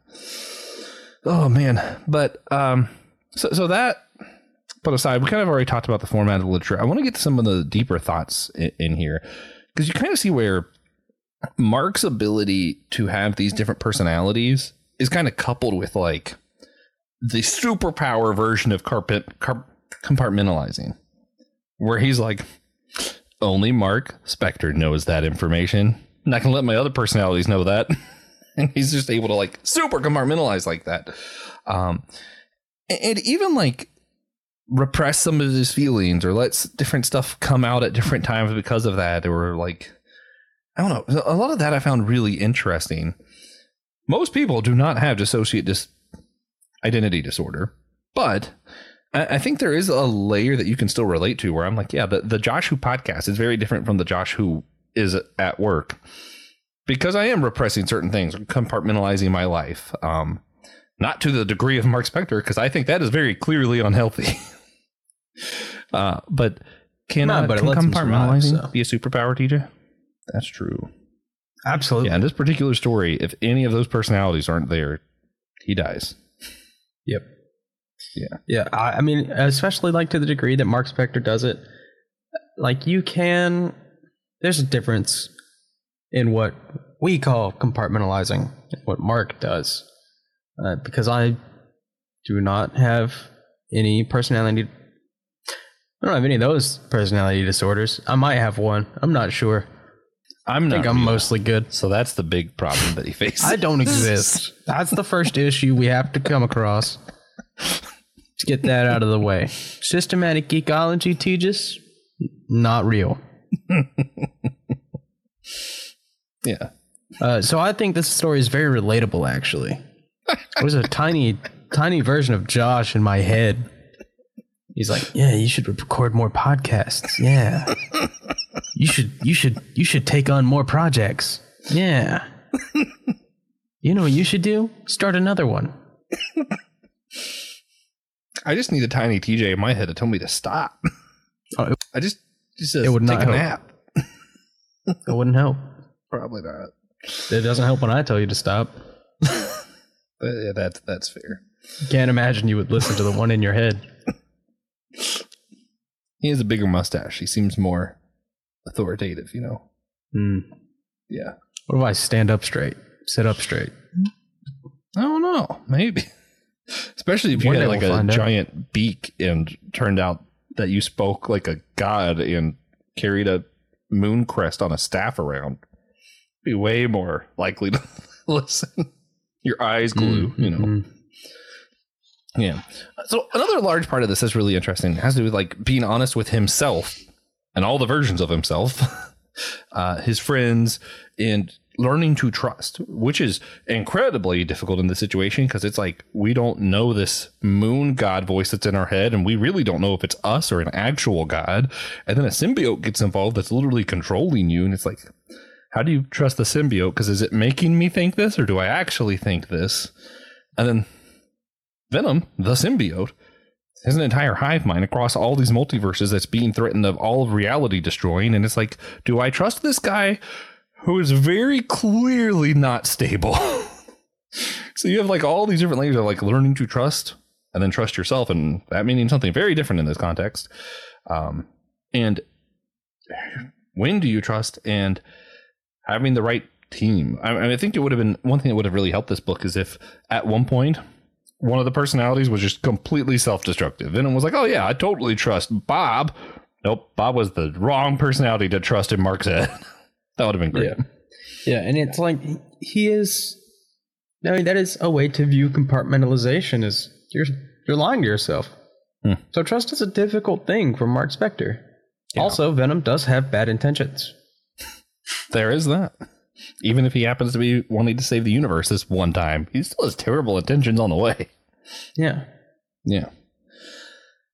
Oh man. But um so so that put aside, we kind of already talked about the format of the literature. I want to get to some of the deeper thoughts in, in here, because you kind of see where Mark's ability to have these different personalities is kind of coupled with like the superpower version of carpet car, compartmentalizing, where he's like, only Mark Spector knows that information. I'm not gonna let my other personalities know that. And he's just able to like super compartmentalize like that. Um, and, and even like repress some of his feelings or lets different stuff come out at different times because of that. Or like, I don't know. A lot of that I found really interesting. Most people do not have dissociate dis- identity disorder, but I, I think there is a layer that you can still relate to where I'm like, yeah, the, the Josh Who podcast is very different from the Josh Who is at work, because I am repressing certain things, compartmentalizing my life. Um, not to the degree of Mark Spector, because I think that is very clearly unhealthy. uh, but can, No, uh, but it can lets him survive, compartmentalizing so. be a superpower, T J? That's true. Absolutely. Yeah, in this particular story, if any of those personalities aren't there, he dies. Yep. Yeah. Yeah. I, I mean, especially like to the degree that Mark Spector does it, like you can, there's a difference in what we call compartmentalizing and what Mark does. Uh, because I do not have any personality. I don't have any of those personality disorders. I might have one. I'm not sure. I'm I not. think I'm real. mostly good. So that's the big problem that he faces. I don't exist. That's the first issue we have to come across. Let's get that out of the way. Systematic geekology, Tejas, not real. Yeah. Uh, so I think this story is very relatable, actually. There's a tiny, tiny version of Josh in my head. He's like, yeah, you should record more podcasts. Yeah. You should, you should, you should take on more projects. Yeah. You know what you should do? Start another one. I just need a tiny T J in my head to tell me to stop. Oh, it, I just just says, It would take not a help. nap. it wouldn't help. Probably not. It doesn't help when I tell you to stop. But yeah, that's that's fair. Can't imagine you would listen to the one in your head. He has a bigger mustache. He seems more authoritative, you know. Hmm. Yeah. What if I stand up straight? Sit up straight. I don't know. Maybe. Especially if you One had day like we'll a find out. giant beak and turned out that you spoke like a god and carried a moon crest on a staff around. Be way more likely to listen. Your eyes glue, you know. Mhm. Yeah. So another large part of this is really interesting. It has to do with like being honest with himself and all the versions of himself, uh, his friends, and learning to trust, which is incredibly difficult in this situation because it's like we don't know this moon god voice that's in our head, and we really don't know if it's us or an actual god. And then a symbiote gets involved that's literally controlling you, and it's like, how do you trust the symbiote? Because is it making me think this, or do I actually think this? And then Venom, the symbiote, has an entire hive mind across all these multiverses that's being threatened of all of reality destroying. And it's like, do I trust this guy who is very clearly not stable? So you have like all these different layers of like learning to trust and then trust yourself. And that meaning something very different in this context. Um, and when do you trust, and having the right team? I, I think it would have been one thing that would have really helped this book is if at one point one of the personalities was just completely self-destructive and it was like, oh yeah, I totally trust Bob. Nope, Bob was the wrong personality to trust in Mark's head. That would have been great. Yeah. Yeah, and it's like he is. I mean, that is a way to view compartmentalization. Is you're you're lying to yourself. Hmm. So trust is a difficult thing for Mark Spector. Yeah. Also, Venom does have bad intentions. There is that. Even if he happens to be wanting to save the universe this one time, he still has terrible intentions on the way. Yeah. Yeah.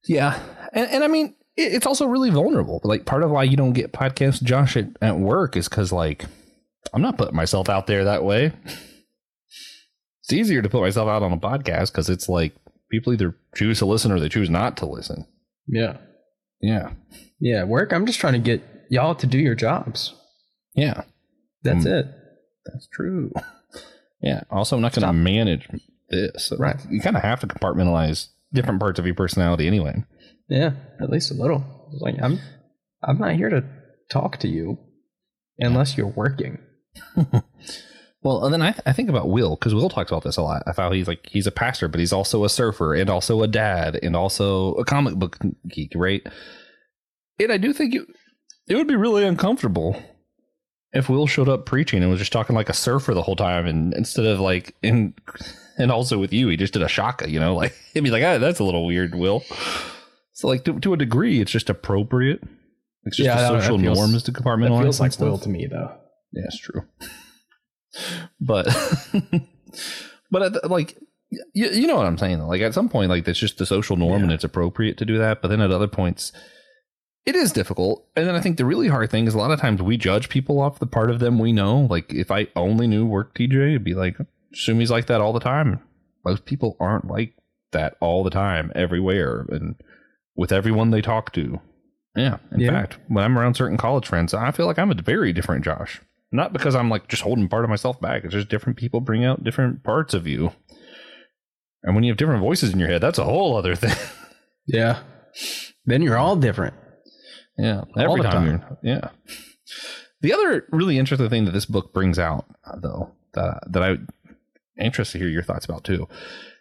Yeah. And, and I mean, it, it's also really vulnerable. Like, part of why you don't get podcasts, Josh, at, at work is because, like, I'm not putting myself out there that way. It's easier to put myself out on a podcast because it's like people either choose to listen or they choose not to listen. Yeah. Yeah. Yeah. At work, I'm just trying to get y'all to do your jobs. Yeah. That's Um, it. That's true. Yeah. Also, I'm not going to manage this. Right. You kind of have to compartmentalize different parts of your personality anyway. Yeah. At least a little. It's like, I'm, I'm not here to talk to you unless you're working. Well, and then I, th- I think about Will, because Will talks about this a lot. I thought he's like, he's a pastor, but he's also a surfer and also a dad and also a comic book geek, right? And I do think it, it would be really uncomfortable if Will showed up preaching and was just talking like a surfer the whole time, and instead of like, in, and also with you, he just did a shaka, you know, like, he'd be like, ah, that's a little weird, Will. So like, to, to a degree, it's just appropriate. It's just Yeah, a that- social that feels- norm is to compartmentalize. It feels and like stuff. Will to me, though. Yeah, it's true. But, but at the, like, you, you know what I'm saying, though. Like, at some point, like, that's just the social norm Yeah. and it's appropriate to do that. But then at other points, it is difficult. And then I think the really hard thing is a lot of times we judge people off the part of them we know. Like, if I only knew Work T J, it'd be like, assume he's like that all the time. Most people aren't like that all the time, everywhere, and with everyone they talk to. Yeah. In Yeah. fact, when I'm around certain college friends, I feel like I'm a very different Josh. Not because I'm like just holding part of myself back. It's just different people bring out different parts of you. And when you have different voices in your head, that's a whole other thing. Yeah. Then you're all different. Yeah. All Every the time, time. you're, yeah. The other really interesting thing that this book brings out, uh, though, that, that I'm interested to hear your thoughts about too.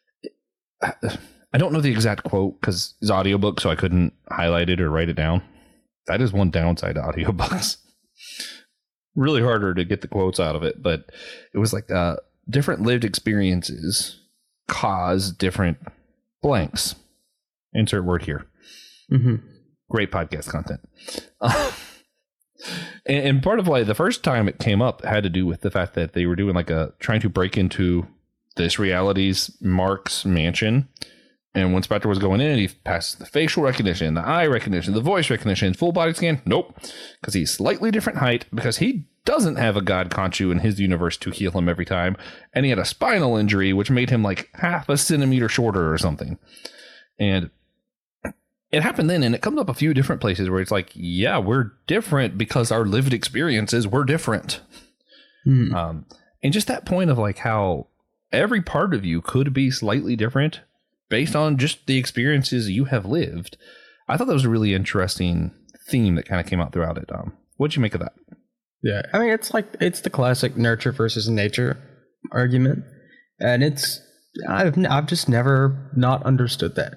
I don't know the exact quote because it's audiobook, so I couldn't highlight it or write it down. That is one downside to audiobooks. Really harder to get the quotes out of it, but it was like uh, different lived experiences cause different blanks. Insert word here. Mm-hmm. Great podcast content. Uh, and, and part of why the first time it came up had to do with the fact that they were doing like a trying to break into this reality's Mark's mansion. And when Spectre was going in, he passed the facial recognition, the eye recognition, the voice recognition, full body scan. Nope. Because he's slightly different height, because he doesn't have a god Khonshu in his universe to heal him every time. And he had a spinal injury, which made him like half a centimeter shorter or something. And it happened then, and it comes up a few different places where it's like, yeah, we're different because our lived experiences were different. Mm. Um, and just that point of like how every part of you could be slightly different based on just the experiences you have lived. I thought that was a really interesting theme that kind of came out throughout it. Um, what'd you make of that? Yeah, I mean, it's like it's the classic nurture versus nature argument, and it's I've I've just never not understood that.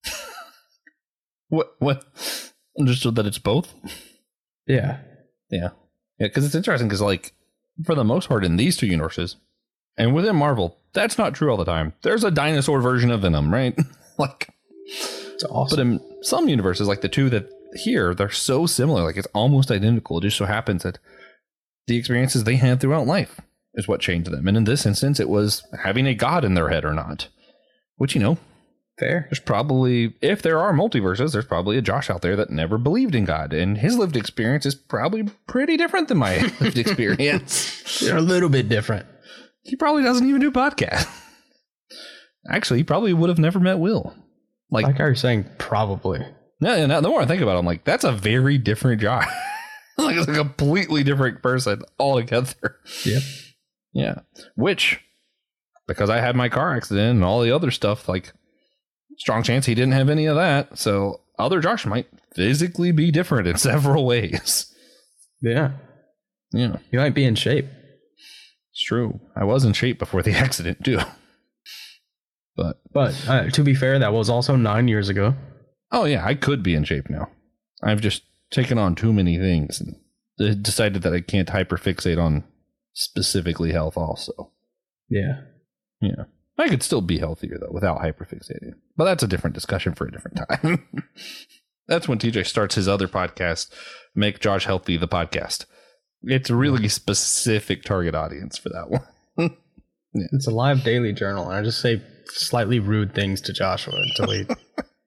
What? What? Understood that it's both? Yeah, Yeah, yeah. Because it's interesting. Because like for the most part, in these two universes, and within Marvel, that's not true all the time. There's a dinosaur version of Venom, right? Like, it's awesome. but in some universes, like the two that here, they're so similar. Like it's almost identical. It just so happens that the experiences they had throughout life is what changed them. And in this instance, it was having a god in their head or not. Which, you know, Fair. there's probably, if there are multiverses, there's probably a Josh out there that never believed in God. And his lived experience is probably pretty different than my lived experience. They're a little bit different. He probably doesn't even do podcasts. Actually, he probably would have never met Will. Like, Like I was saying, probably. yeah, yeah, the more I think about it, I'm like, that's a very different Josh. Like, it's a completely different person altogether. Yep. Yeah. Which, because I had my car accident and all the other stuff, like, strong chance he didn't have any of that. So, other Josh might physically be different in several ways. Yeah. Yeah. You might be in shape. It's true. I was in shape before the accident, too. But, But uh, to be fair, that was also nine years ago. oh, yeah, I could be in shape now. I've just taken on too many things and decided that I can't hyperfixate on specifically health also. Yeah. Yeah. I could still be healthier, though, without hyperfixating. But that's a different discussion for a different time. That's when T J starts his other podcast, Make Josh Healthy, the podcast. It's a really specific target audience for that one. It's a live daily journal, and I just say slightly rude things to Joshua until he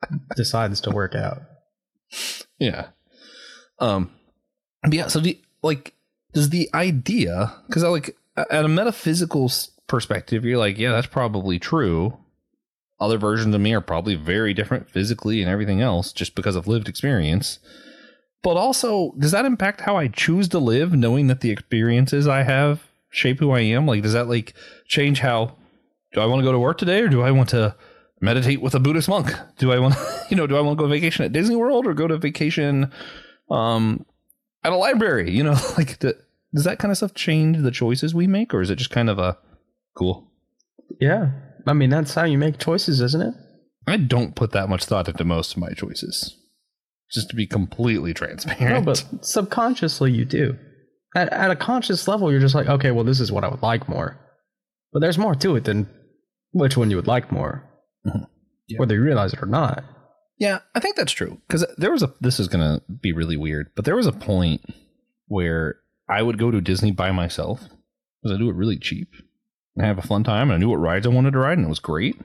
decides to work out. Yeah. Um. Yeah. So the like, does the idea, because I like at a metaphysical perspective, you're like, yeah, that's probably true. Other versions of me are probably very different physically and everything else, just because of lived experience. But also, does that impact how I choose to live, knowing that the experiences I have shape who I am? Like, does that like change how, do I want to go to work today, or do I want to meditate with a Buddhist monk? Do I want to, you know, do I want to go vacation at Disney World, or go to vacation um, at a library? You know, like, the, does that kind of stuff change the choices we make, or is it just kind of a cool? Yeah. I mean, that's how you make choices, isn't it? I don't put that much thought into most of my choices, just to be completely transparent. No, but subconsciously you do. At, at a conscious level, you're just like, okay, well, this is what I would like more. But there's more to it than which one you would like more, mm-hmm. yeah. whether you realize it or not. Yeah, I think that's true. Because there was a, this is going to be really weird, but there was a point where I would go to Disney by myself, because I do it really cheap. And have a fun time, and I knew what rides I wanted to ride, and it was great.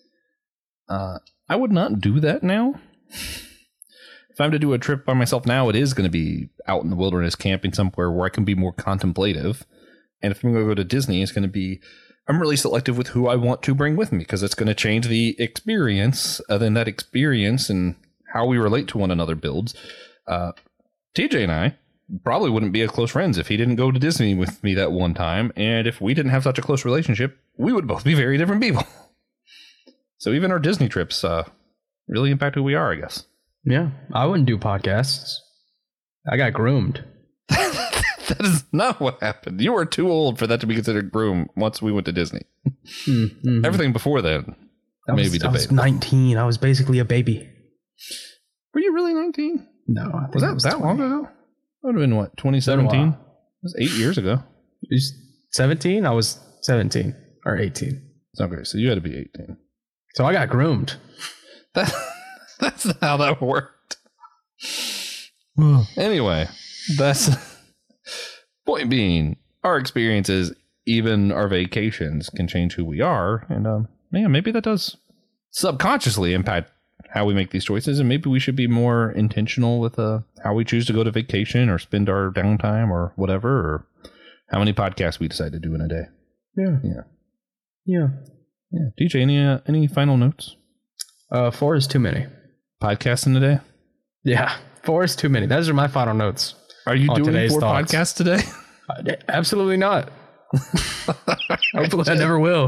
Uh, I would not do that now. If I'm to do a trip by myself now, it is going to be out in the wilderness, camping somewhere where I can be more contemplative. And if I'm going to go to Disney, it's going to be, I'm really selective with who I want to bring with me, because it's going to change the experience. Uh, then that experience and how we relate to one another builds. Uh, T J and I probably wouldn't be as close friends if he didn't go to Disney with me that one time. And if we didn't have such a close relationship, we would both be very different people. So even our Disney trips uh, really impact who we are, I guess. Yeah, I wouldn't do podcasts. I got groomed. That is not what happened. You were too old for that to be considered groom once we went to Disney. Mm-hmm. Everything before then, I maybe was, debate. I was nineteen. I was basically a baby. Were you really nineteen? No. I think was that was that long ago? That would have been what, twenty seventeen? It was eight years ago. seventeen? I was seventeen or eighteen. Okay, so you had to be eighteen. So I got groomed. That, that's how that worked. Anyway, that's point being, our experiences, even our vacations, can change who we are. And um, yeah, maybe that does subconsciously impact how we make these choices, and maybe we should be more intentional with uh, how we choose to go to vacation or spend our downtime or whatever, or how many podcasts we decide to do in a day. Yeah. Yeah. Yeah. Yeah. D J, any, uh, any final notes? Uh, four is too many. Podcasts in a day? Yeah. Four is too many. Those are my final notes. Are you doing four thoughts. podcasts today? Uh, absolutely not. Hopefully I never will.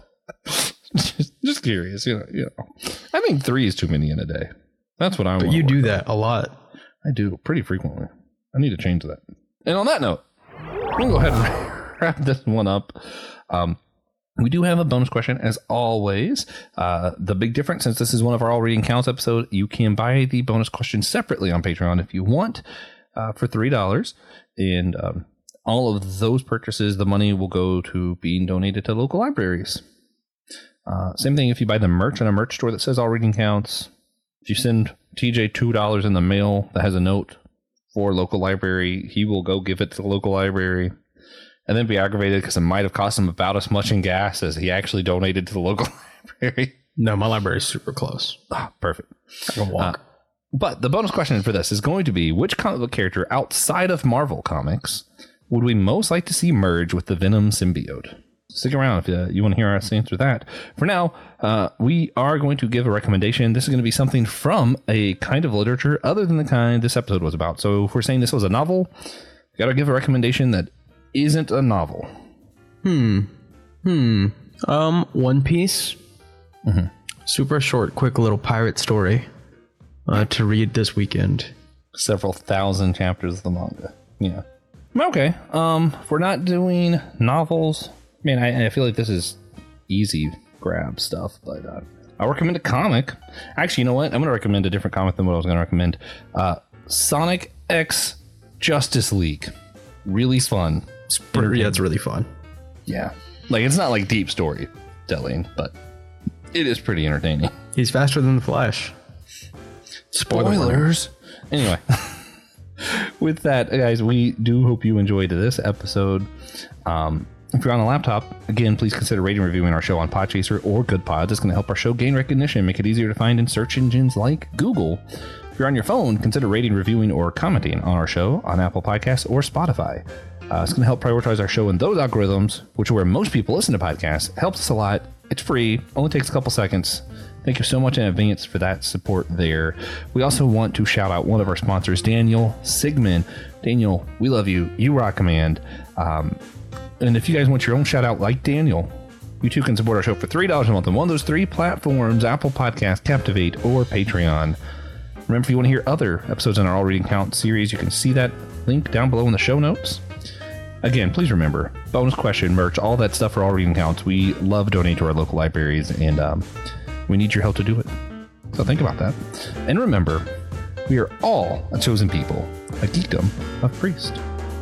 Just, just curious, you know, you know. I think three is too many in a day. That's what I want. But you do that a lot. I do pretty frequently. I need to change that. And on that note, we're gonna go ahead and wrap this one up. Um, we do have a bonus question, as always. Uh, the big difference, since this is one of our All Reading Counts episode, you can buy the bonus question separately on Patreon if you want, uh, for three dollars. And um, all of those purchases, the money will go to being donated to local libraries. Uh, same thing if you buy the merch in a merch store that says All Reading Counts. If you send T J two dollars in the mail that has a note for local library, he will go give it to the local library and then be aggravated because it might have cost him about as much in gas as he actually donated to the local library. No, my library is super close. Oh, perfect. I can walk. Uh, but the bonus question for this is going to be, which comic book character outside of Marvel Comics would we most like to see merge with the Venom symbiote? Stick around if uh, you want to hear us answer that. For now, uh, we are going to give a recommendation. This is going to be something from a kind of literature other than the kind this episode was about. So if we're saying this was a novel, we got to give a recommendation that isn't a novel. Hmm. Hmm. Um, One Piece. Mm-hmm. Super short, quick little pirate story uh, to read this weekend. Several thousand chapters of the manga. Yeah. Okay. Um, if we're not doing novels, man, I, I feel like this is easy grab stuff, but uh, I'll recommend a comic. Actually, you know what? I'm going to recommend a different comic than what I was going to recommend. Uh, Sonic X Justice League. Really fun. It's pretty, yeah, it's really fun. Yeah. Like, it's not like deep storytelling, but it is pretty entertaining. He's faster than the Flash. Spoilers. Anyway. With that, guys, we do hope you enjoyed this episode. Um, If you're on a laptop, again, please consider rating and reviewing our show on Podchaser or Good Pods. It's going to help our show gain recognition, make it easier to find in search engines like Google. If you're on your phone, consider rating, reviewing, or commenting on our show on Apple Podcasts or Spotify. Uh, it's going to help prioritize our show in those algorithms, which are where most people listen to podcasts. It helps us a lot. It's free. Only takes a couple seconds. Thank you so much in advance for that support there. We also want to shout out one of our sponsors, Daniel Sigmund. Daniel, we love you. You rock, command. Um, and if you guys want your own shout out like Daniel, you too can support our show for three dollars a month on one of those three platforms: Apple Podcasts, Captivate, or Patreon. Remember, if you want to hear other episodes in our All Reading Count series, you can see that link down below in the show notes. Again, please remember, bonus question, merch, all that stuff for All Reading Counts. We love donating to our local libraries, and um, we need your help to do it. So think about that. And remember, we are all a chosen people, a geekdom of priest.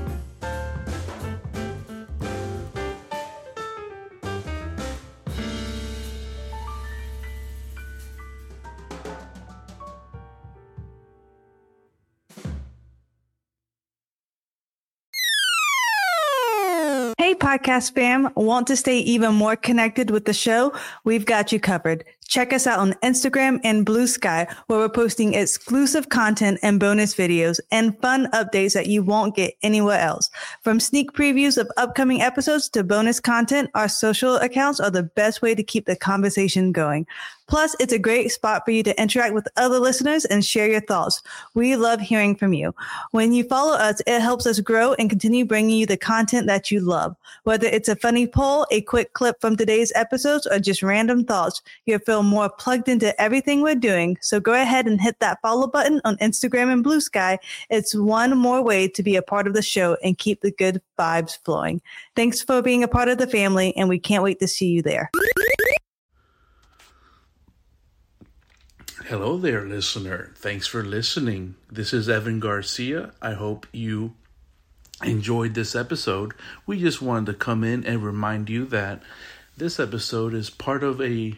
Hey, podcast fam, want to stay even more connected with the show? We've got you covered. Check us out on Instagram and Blue Sky, where we're posting exclusive content and bonus videos and fun updates that you won't get anywhere else. From sneak previews of upcoming episodes to bonus content, our social accounts are the best way to keep the conversation going. Plus, it's a great spot for you to interact with other listeners and share your thoughts. We love hearing from you. When you follow us, it helps us grow and continue bringing you the content that you love. Whether it's a funny poll, a quick clip from today's episodes, or just random thoughts, you'll feel more plugged into everything we're doing. So go ahead and hit that follow button on Instagram and Blue Sky. It's one more way to be a part of the show and keep the good vibes flowing. Thanks for being a part of the family, and we can't wait to see you there. Hello there, listener. Thanks for listening. This is Evan Garcia. I hope you enjoyed this episode. We just wanted to come in and remind you that this episode is part of a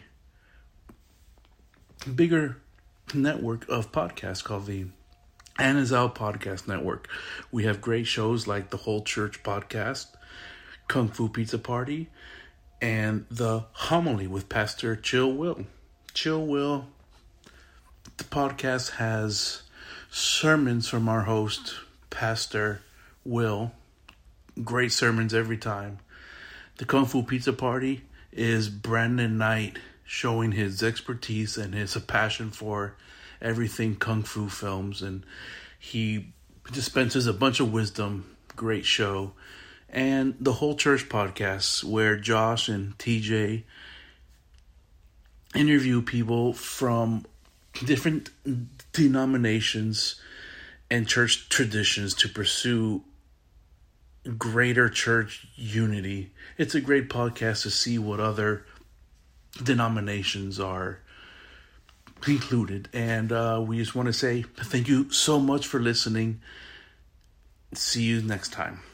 bigger network of podcasts called the Anazao Podcast Network. We have great shows like the Whole Church Podcast, Kung Fu Pizza Party, and the Homily with Pastor Chill Will. Chill Will, the podcast has sermons from our host, Pastor Will. Great sermons every time. The Kung Fu Pizza Party is Brandon Knight showing his expertise and his passion for everything Kung Fu films. And he dispenses a bunch of wisdom. Great show. And the Whole Church Podcast, where Josh and T J interview people from different denominations and church traditions to pursue greater church unity. It's a great podcast to see what other denominations are included. And uh, we just want to say thank you so much for listening. See you next time.